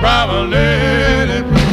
driver, let it rain.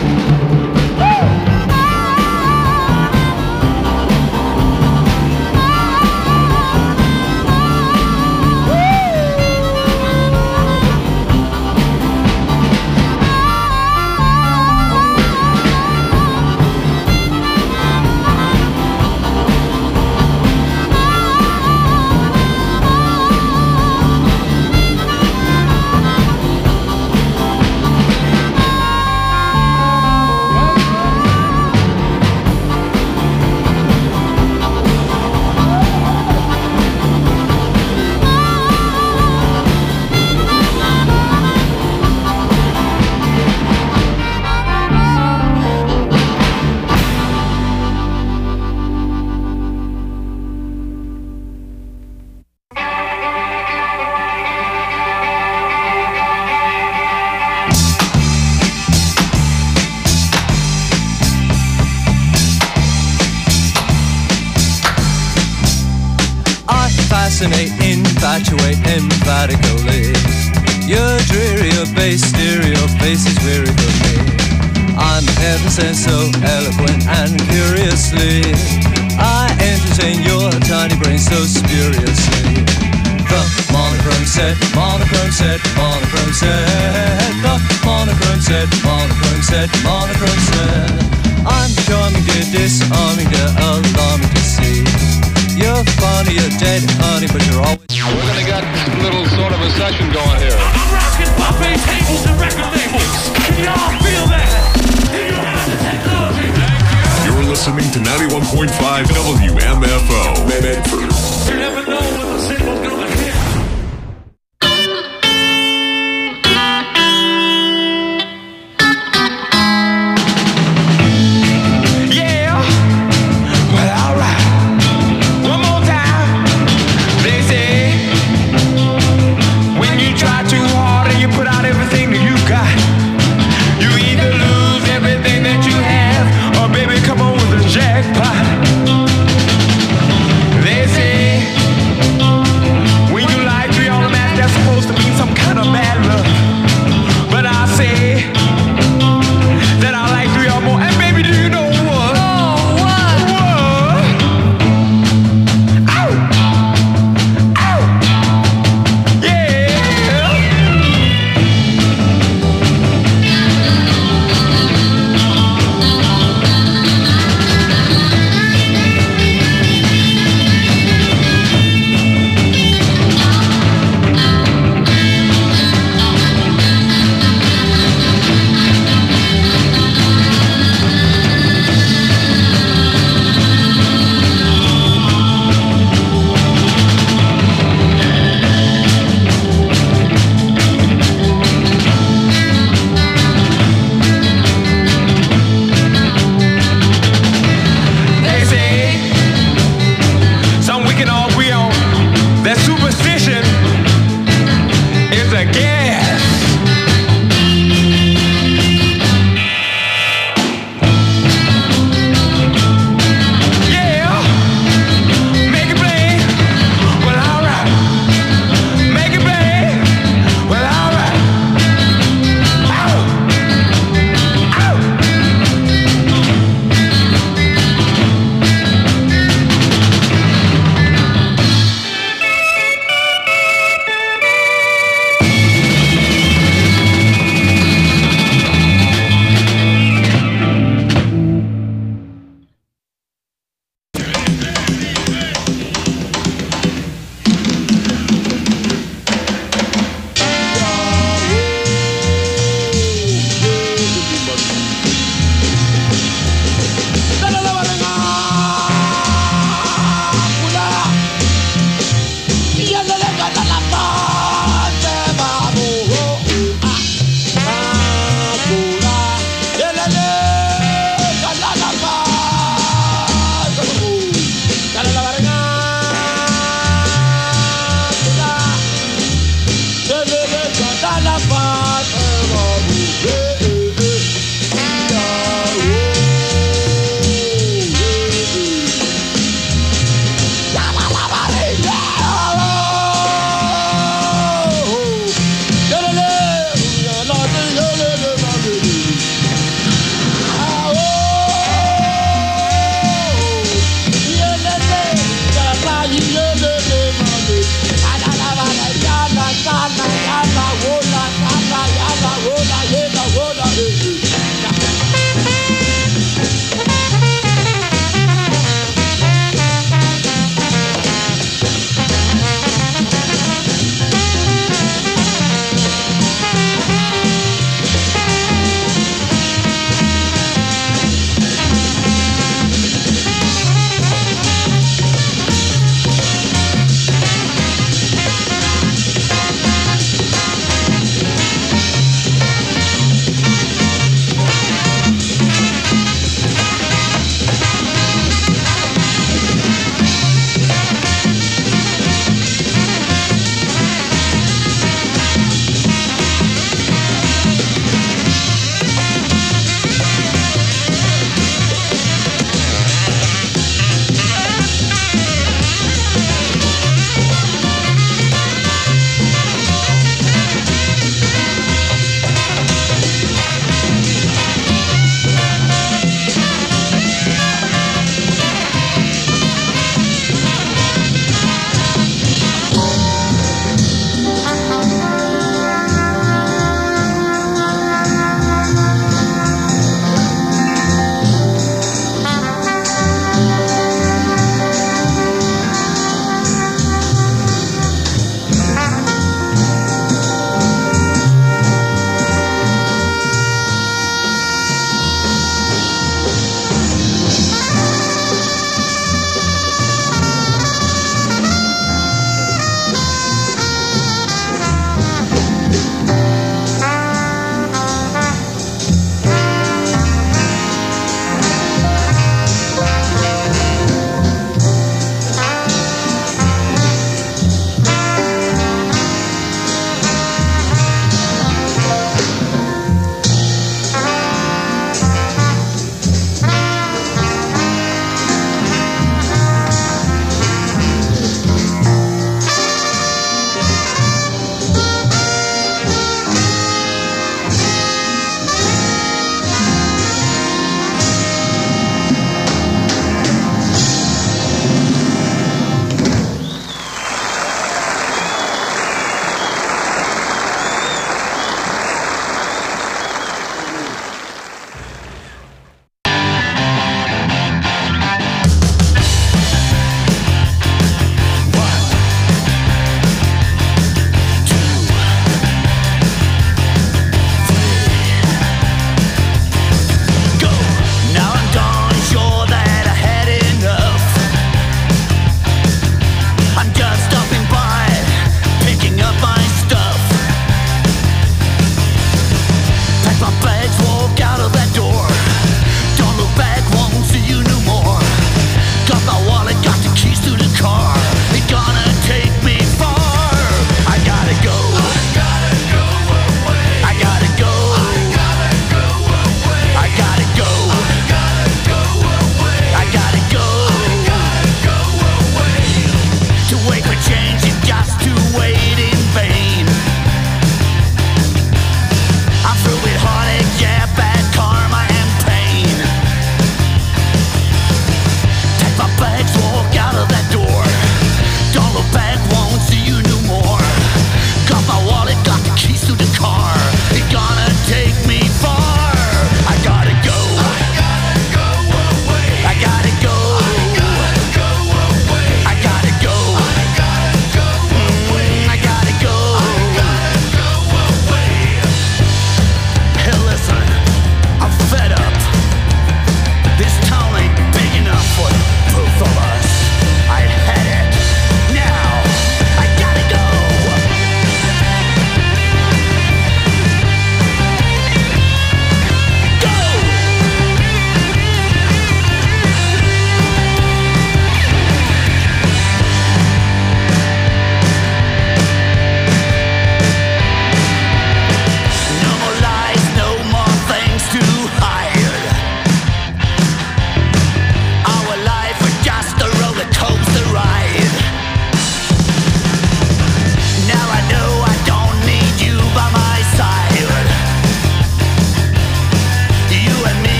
Fascinate, infatuate, emphatically. You're dreary, your bass stereo face is weary for me. I'm heaven sent, so eloquent and curiously. I entertain your tiny brain so spuriously. The monochrome set, monochrome set, monochrome set. The monochrome set, monochrome set, monochrome set. I'm charming, dear, disarming, dear, alarming to see. You're funny, you're dead, honey, but you're always... We're gonna get a little sort of a session going here. I'm rocking buffet tables and record labels. Can y'all feel that? Do you have the technology? You're listening to 91.5 WMFO. Medford. You never know when the signal's gonna hit. Jackpot.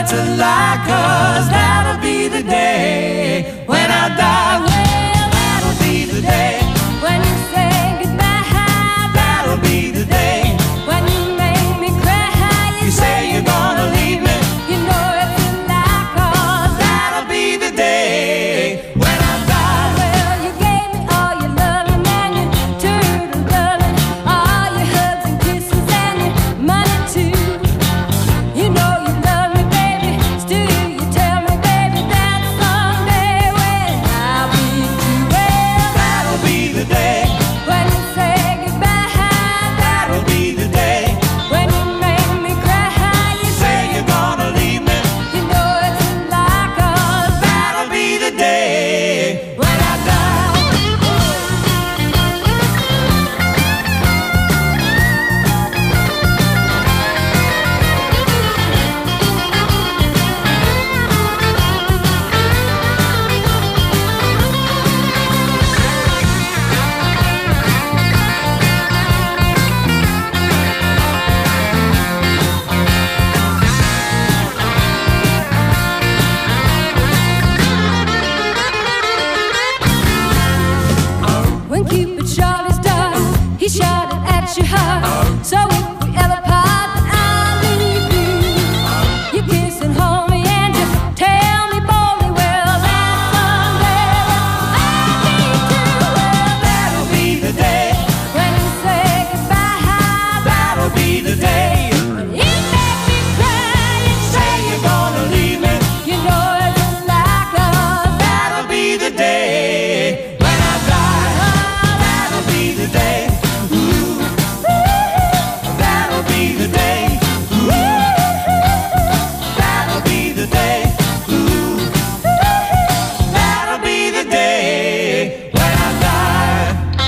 it's a lie, 'cause that'll be the day when I die. Well, that'll be the day when you say goodbye. That'll be the day when you make me cry. You say you're gonna leave me. You know it's a lie, 'cause that'll be the day when I die. Well, you gave me all your loving and your turtle loving, all your hugs and kisses and your money too. You know you love me, baby. Still you tell me, baby, that someday when I'll be too. Well, that'll be the day when you say goodbye. That'll be the day when you make me cry. You say you're gonna leave me. You know it's a lie, 'cause that'll be the day when I die. When Cupid shot his dart, he shot it at your heart. So if we ever part, I'll leave you. You kiss and hold me and you tell me boldly, well, that someday I'll be too. Well, that'll be the day when you say goodbye. That'll be the day when you make me cry and say you're gonna leave me. You know it's a lie, 'cause that'll be the day when I die. That'll be the day. Ooh. That'll be the day. Ooh. That'll be the day. Ooh. That'll be the day when I die.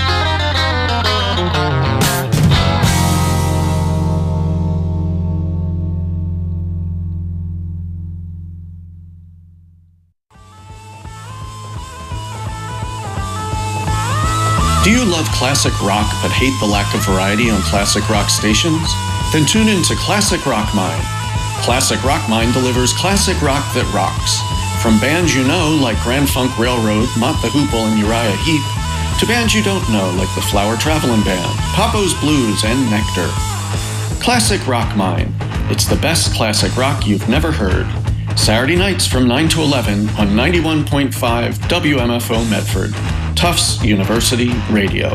Do you love classic rock but hate the lack of variety on classic rock stations? Then tune in to Classic Rock Mind. Classic Rock Mind delivers classic rock that rocks. From bands you know like Grand Funk Railroad, Mott the Hoople, and Uriah Heep, to bands you don't know like the Flower Traveling Band, Papo's Blues, and Nectar. Classic Rock Mind. It's the best classic rock you've never heard. Saturday nights from 9 to 11 on 91.5 WMFO Medford. Tufts University Radio.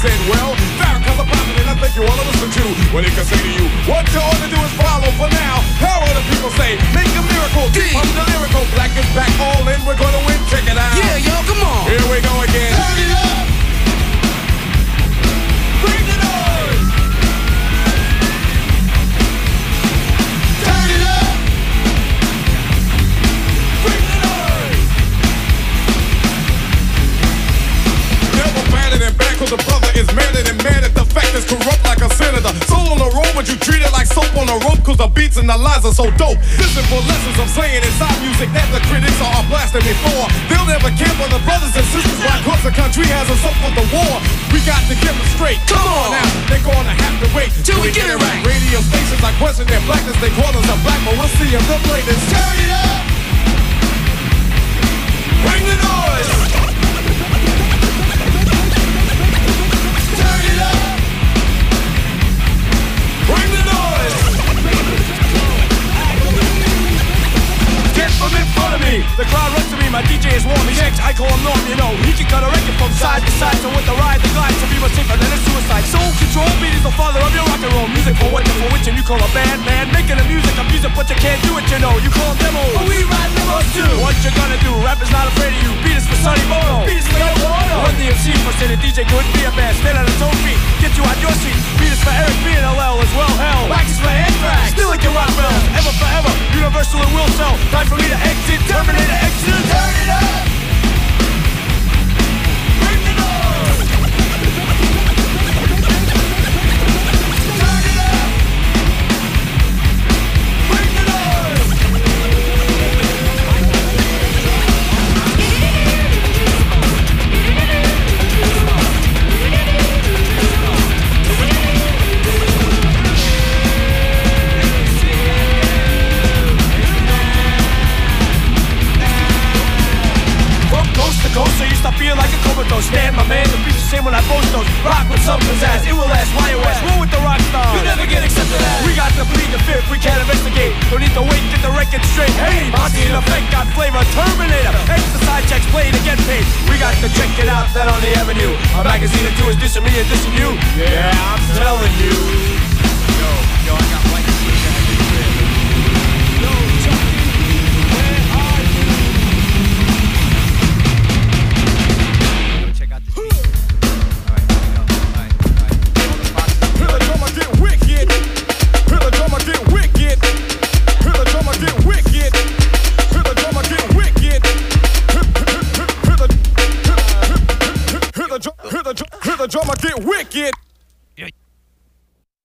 said, well, Farrakhan's a prophet and I think you ought to listen to what he can say to you. What you ought to do is follow for now. How will the people say? Make a miracle. I'm the lyrical. Black is back, all in. We're gonna win. Check it out. Yeah, yo, come on. Here we go again. Turn it up. Bring the noise. Turn it up. Bring the noise. Never batted and back, cause the brother is madder than mad at the fact that's corrupt like a senator. Soul on the road, but you treat it like soap on a rope, cause the beats and the lines are so dope. Listen for lessons I'm saying inside music that the critics are blasting before. They'll never care for the brothers and sisters why cause the country has us up for the war. We got to get them straight. Come on now, they're gonna have to wait till we get it right. Radio stations like question their blackness, they call us a black, but we'll see if they'll play this. Turn it up. Bring the noise. Turn it up. Bring the noise. Get from in front of me. The crowd runs to me. My DJ is warm. He's X. I call him Norm. You know he can cut a record from side to side. So with the ride, the glide, some people safer than a suicide. Soul control beat is the father of your rock and roll music. For what the for which and you call a band, man. Making the music, I'm music, but you can't do it. You know you call them demos. But we ride demos too. What you gonna do? Rap is not afraid of you. Beat us for Sonny Bono. Beat us for Yoko Ono. Run the MC for say the DJ couldn't be a band. Stand on his own feet. Get you out your seat. Beat us for Eric B and LL as well. Hell, Wax is for Anthrax. Still like your rock bells. Ever forever. Universal and will sell. Time for me to exit. Terminator exit. Turn it up. Bring the noise. Turn it up. Bring the noise. Coast to coast, so you stop feeling like a comatose. Stand my man, the beats the same when I boast those. Rock with some pizzazz, it will last, YOS. Roll with the rock stars, you never get accepted as. We got to plead the fifth, we can't investigate. Don't need to wait, get the record straight. Hey, Monty in effect, got flavor, Terminator. Extra side checks, play to get paid. We got to check it out, that on the avenue. A magazine or two is dissing me and dissing you. Yeah, I'm telling you. Yo, I got white shoes. Yo, Chucky, where are you? Hear the drummer get wicked.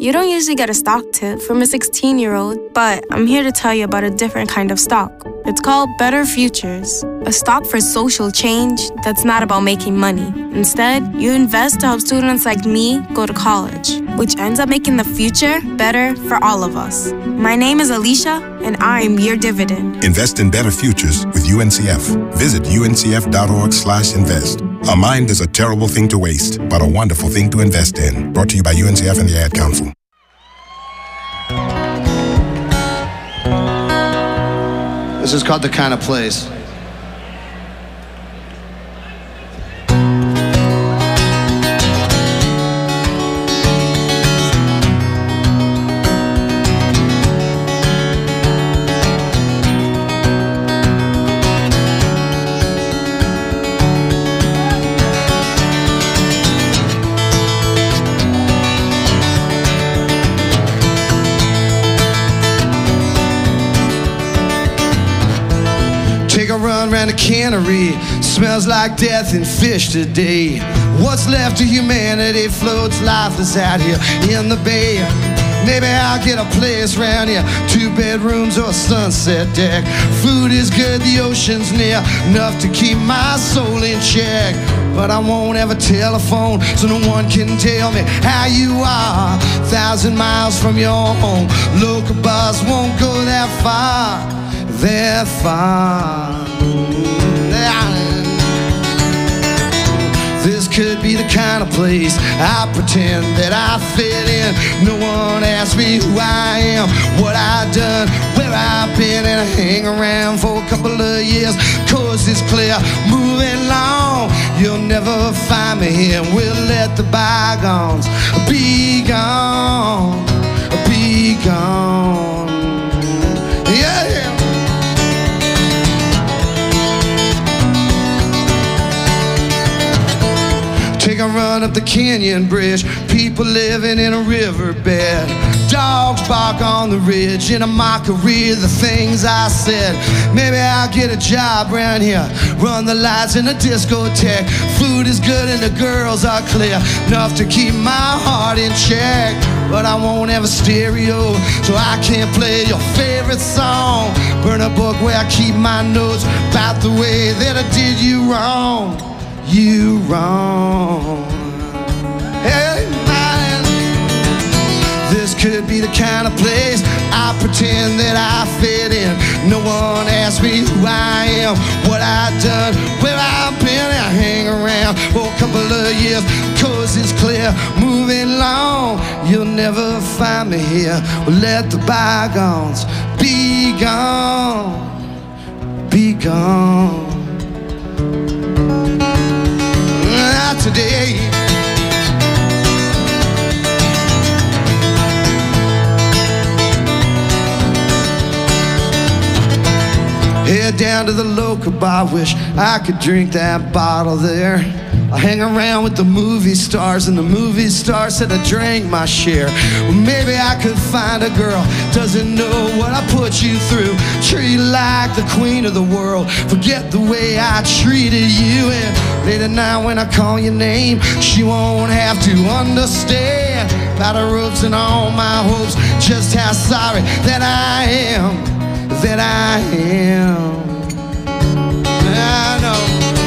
You don't usually get a stock tip from a 16-year-old, but I'm here to tell you about a different kind of stock. It's called Better Futures, a stock for social change that's not about making money. Instead, you invest to help students like me go to college, which ends up making the future better for all of us. My name is Alicia, and I'm your dividend. Invest in better futures with UNCF. Visit uncf.org/invest. A mind is a terrible thing to waste, but a wonderful thing to invest in. Brought to you by UNCF and the Ad Council. This is called The Kind of Place. Around the cannery, smells like death and fish today. What's left of humanity floats lifeless out here in the bay. Maybe I'll get a place round here, 2 bedrooms or a sunset deck. Food is good, the ocean's near, enough to keep my soul in check. But I won't have a telephone, so no one can tell me how you are. 1,000 miles from your home, local bus won't go that far, that far. This could be the kind of place I pretend that I fit in. No one asks me who I am, what I've done, where I've been, and I hang around for a couple of years. Course is clear, moving along, you'll never find me here. We'll let the bygones be gone, be gone. Yeah, yeah. Take a run up the Canyon Bridge, people living in a riverbed. Dogs bark on the ridge in a mockery of the things I said. Maybe I'll get a job around here, run the lights in a discotheque. Food is good and the girls are clear, enough to keep my heart in check. But I won't have a stereo, so I can't play your favorite song. Burn a book where I keep my notes about the way that I did you wrong. You wrong. Hey, man. This could be the kind of place I pretend that I fit in. No one asks me who I am, what I've done, where I've been. I hang around for a couple of years, cause it's clear, moving along, you'll never find me here. Well, let the bygones be gone, be gone. Today, head down to the local bar, wish I could drink that bottle there. I hang around with the movie stars, and the movie stars said I drank my share. Well, maybe I could find a girl doesn't know what I put you through. Treat you like the queen of the world, forget the way I treated you. And late at night when I call your name, she won't have to understand about the ropes and all my hopes, just how sorry that I am, that I am. I know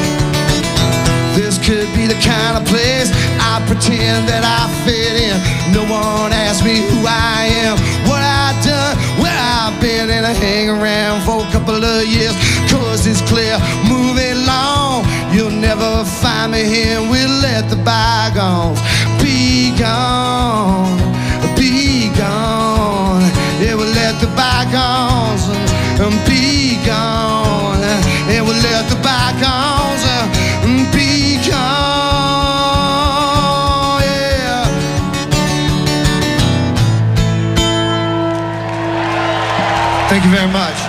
this could be the kind of place I pretend that I fit in. No one asks me who I am, what I've done, where I've been, and I hang around for a couple of years, cause it's clear, moving along, you'll never find me here. We'll let the bygones be gone, be gone. Yeah, we'll let the bygones be gone. Yeah, we'll let the bygones be gone. Yeah. Thank you very much.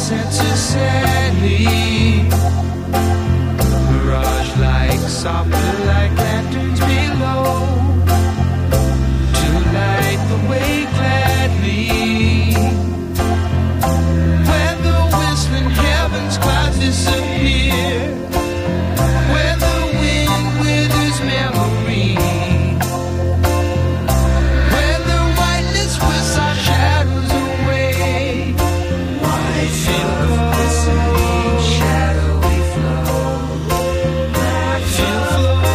senses sadly. Mirage like, softly like lanterns below, to light the way gladly. When the whistling heavens clouds disappear, where the wind withers memory, where the whiteness whisks our shadows away. White field shadowy flow, field flow.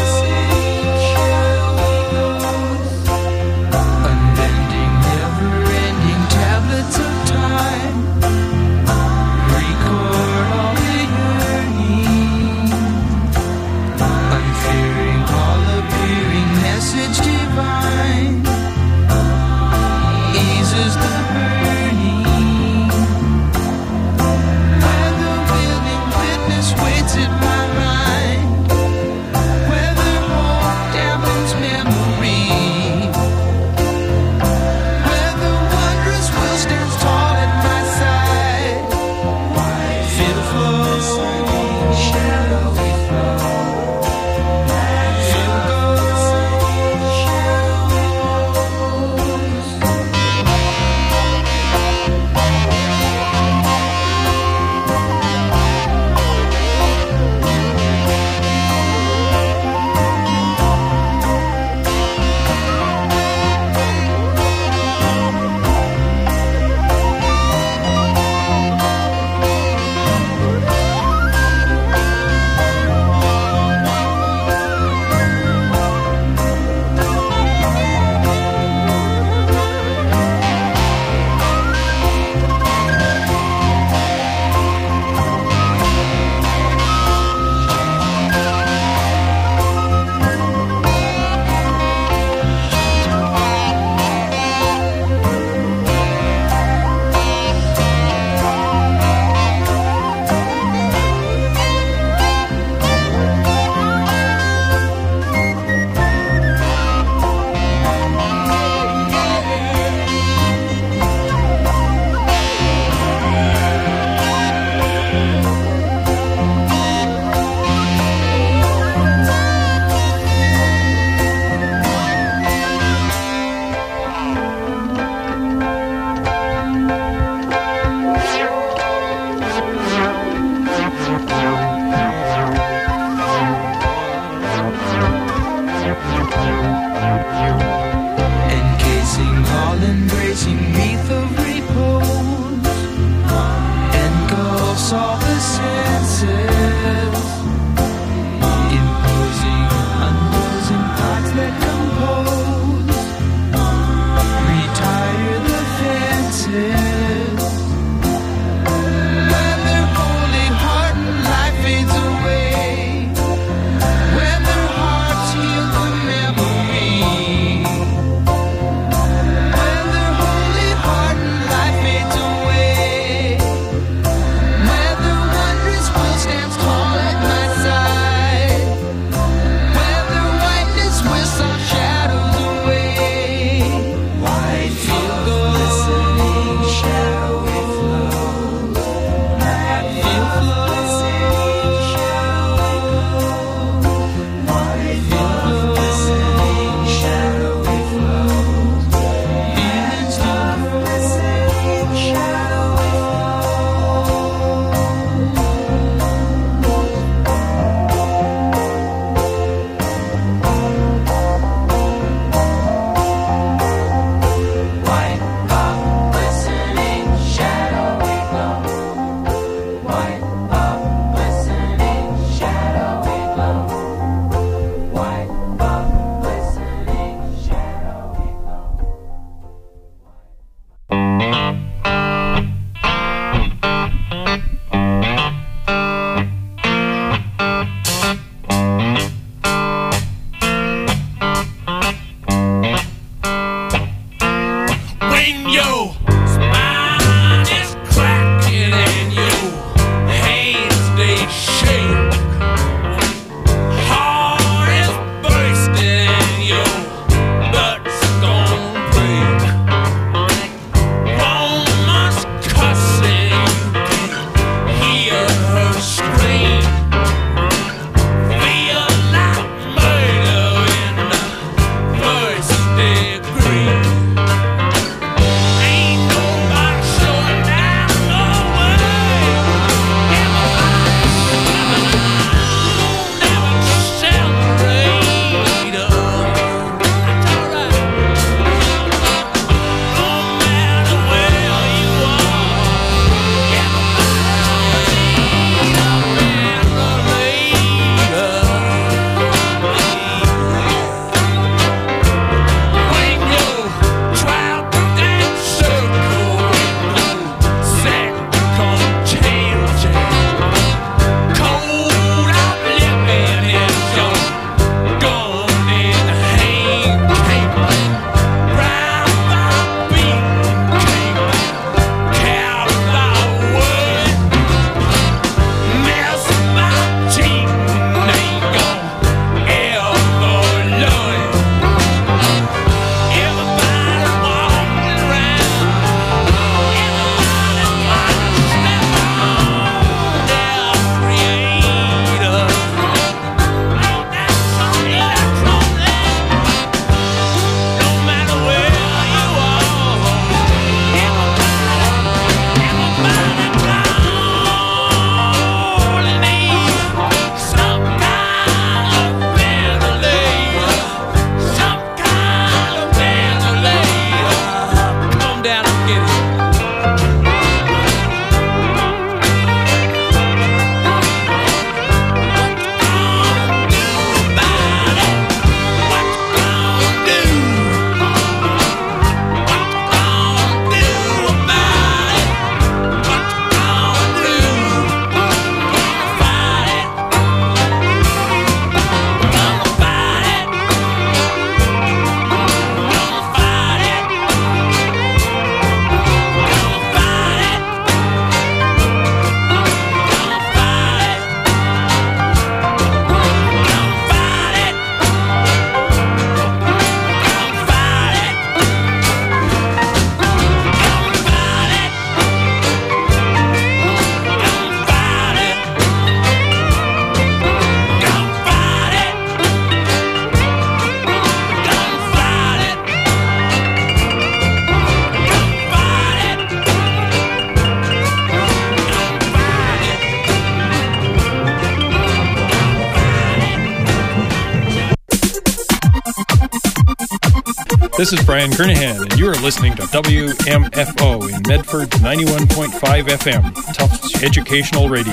This is Brian Kernahan, and you are listening to WMFO in Medford's 91.5 FM, Tufts Educational Radio.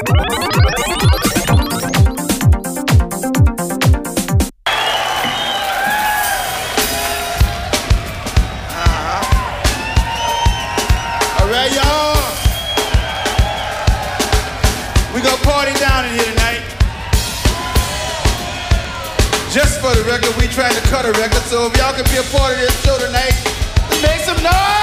All right, y'all. We gonna party down in here tonight. Just for the record, we trying to cut a record, so if y'all can be a part of this show tonight, let's make some noise!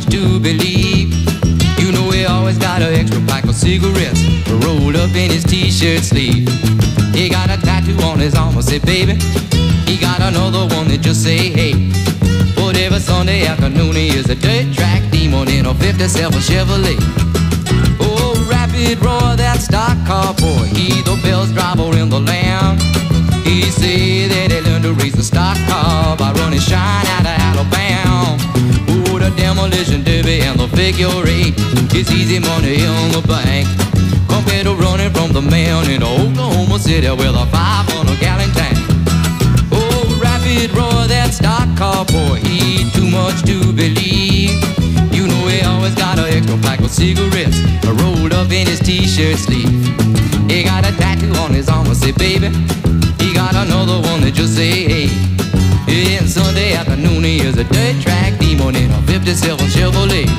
to believe. You know he always got an extra pack of cigarettes rolled up in his t-shirt sleeve. He got a tattoo on his arm, I say, baby. He got another one that just say, hey. But every Sunday afternoon he is a dirt track demon in a 57 Chevrolet. Oh, rapid roar, that stock car boy, he the best driver in the land. He say that he learned to race a stock car by running shine out of Alabama. Oh, the demolition derby and the figure eight, it's easy money in the bank compared to running from the man in Oklahoma City with a 500-gallon tank. Oh, rapid roar, that stock car boy, he too much to believe. You know he always got an extra pack of cigarettes rolled up in his t-shirt sleeve. He got a tattoo on his arm, I say, baby. He got another one that just say, hey. And Sunday afternoon he is a dirt track demon in a 57 Chevrolet.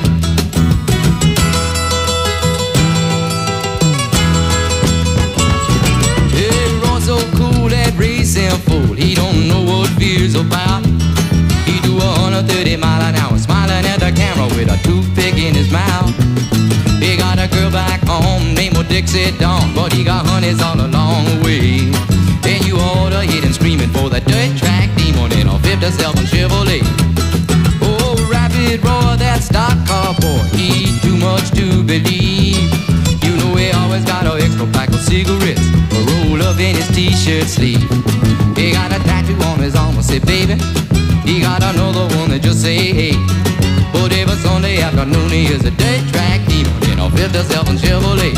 He runs so cool, that racing fool, he don't know what fear's about. He do 130 miles an hour, smiling at the camera with a toothpick in his mouth. He got a girl back home named Dixie Dawn, but he got honeys all along the way. And you oughta hit him screaming for the dirt track demon in a 57 Chevrolet. Oh, rapid roar, that stock car boy, he too much to believe. You know he always got an extra pack of cigarettes rolled up in his t-shirt sleeve. He got a tattoo on his arm, I say, baby. He got another one that just say, hey. But every Sunday afternoon he is a dirt track demon in a 57 Chevrolet.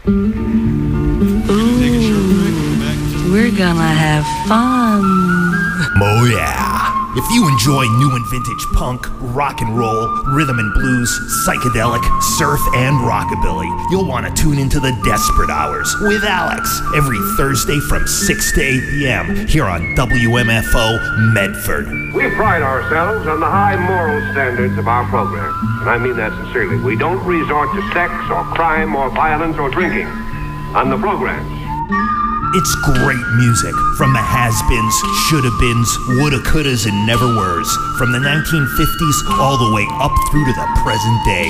We're gonna have fun. Oh yeah. If you enjoy new and vintage punk, rock and roll, rhythm and blues, psychedelic, surf, and rockabilly, you'll want to tune into the Desperate Hours with Alex every Thursday from 6 to 8 p.m. here on WMFO Medford. We pride ourselves on the high moral standards of our program, and I mean that sincerely. We don't resort to sex or crime or violence or drinking on the programs. It's great music from the has-beens, shoulda-beens, woulda-couldas, and never-weres. From the 1950s all the way up through to the present day.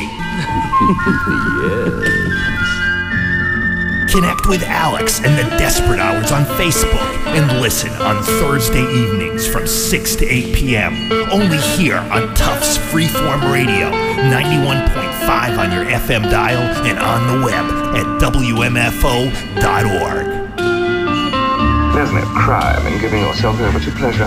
Yes. Connect with Alex and the Desperate Hours on Facebook and listen on Thursday evenings from 6 to 8 p.m. Only here on Tufts Freeform Radio, 91.5 on your FM dial and on the web at WMFO.org. There's no crime in giving yourself over to pleasure.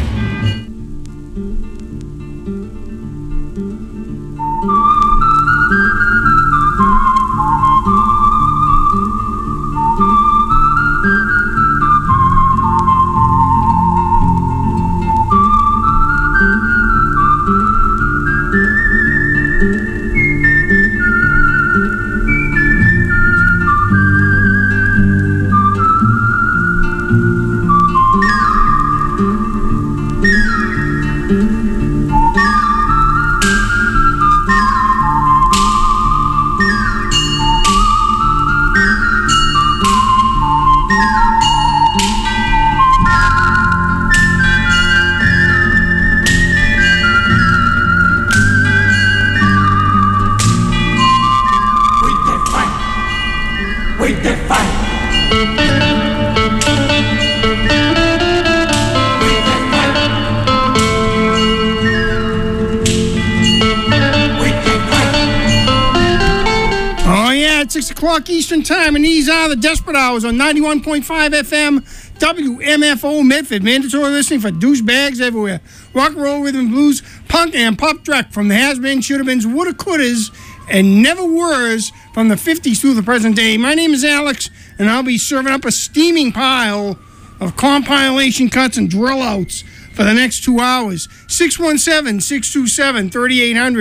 Eastern Time, and these are the Desperate Hours on 91.5 FM WMFO Medford. Mandatory listening for douchebags everywhere. Rock and roll, rhythm and blues, punk, and pop dreck from the has-beens, shoulda-beens, woulda-couldas, and never-weres from the 50s through the present day. My name is Alex, and I'll be serving up a steaming pile of compilation cuts and drill outs for the next 2 hours. 617-627-3800.